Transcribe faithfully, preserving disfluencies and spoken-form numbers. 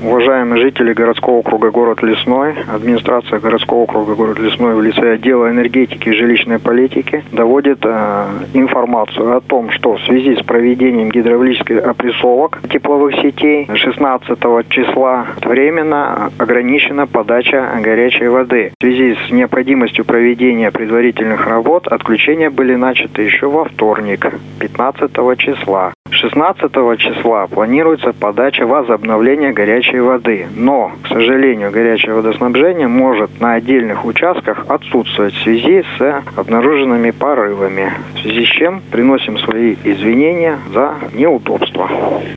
Уважаемые жители городского округа город Лесной, администрация городского округа город Лесной в лице отдела энергетики и жилищной политики доводит э, информацию о том, что в связи с проведением гидравлических опрессовок тепловых сетей шестнадцатого числа временно ограничена подача горячей воды. В связи с необходимостью проведения предварительных работ отключения были начаты еще во вторник, пятнадцатого числа. шестнадцатого числа планируется подача возобновления горячей воды, но, к сожалению, горячее водоснабжение может на отдельных участках отсутствовать в связи с обнаруженными порывами, в связи с чем приносим свои извинения за неудобства.